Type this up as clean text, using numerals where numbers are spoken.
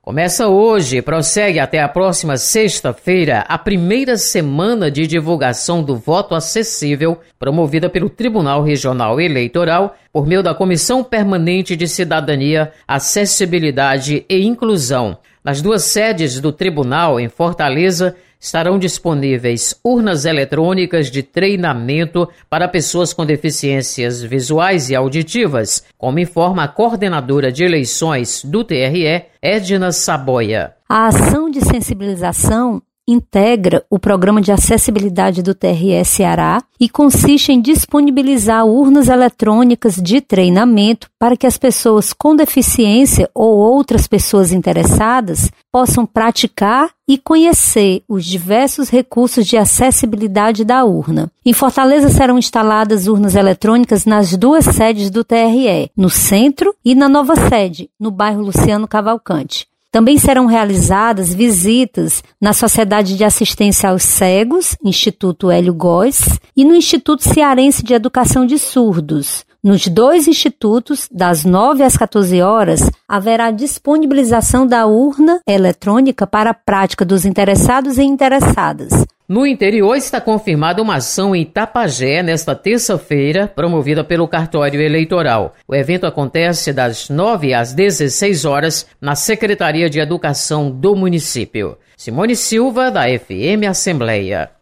Começa hoje e prossegue até a próxima sexta-feira a primeira semana de divulgação do voto acessível promovida pelo Tribunal Regional Eleitoral por meio da Comissão Permanente de Cidadania, Acessibilidade e Inclusão. Nas duas sedes do tribunal, em Fortaleza, estarão disponíveis urnas eletrônicas de treinamento para pessoas com deficiências visuais e auditivas, como informa a coordenadora de eleições do TRE, Edna Saboia. A ação de sensibilização integra o Programa de Acessibilidade do TRE Ceará e consiste em disponibilizar urnas eletrônicas de treinamento para que as pessoas com deficiência ou outras pessoas interessadas possam praticar e conhecer os diversos recursos de acessibilidade da urna. Em Fortaleza serão instaladas urnas eletrônicas nas duas sedes do TRE, no centro e na nova sede, no bairro Luciano Cavalcante. Também serão realizadas visitas na Sociedade de Assistência aos Cegos, Instituto Hélio Góes, e no Instituto Cearense de Educação de Surdos. Nos dois institutos, das 9 às 14 horas, haverá disponibilização da urna eletrônica para a prática dos interessados e interessadas. No interior está confirmada uma ação em Itapajé nesta terça-feira, promovida pelo Cartório Eleitoral. O evento acontece das 9 às 16 horas na Secretaria de Educação do município. Simone Silva, da FM Assembleia.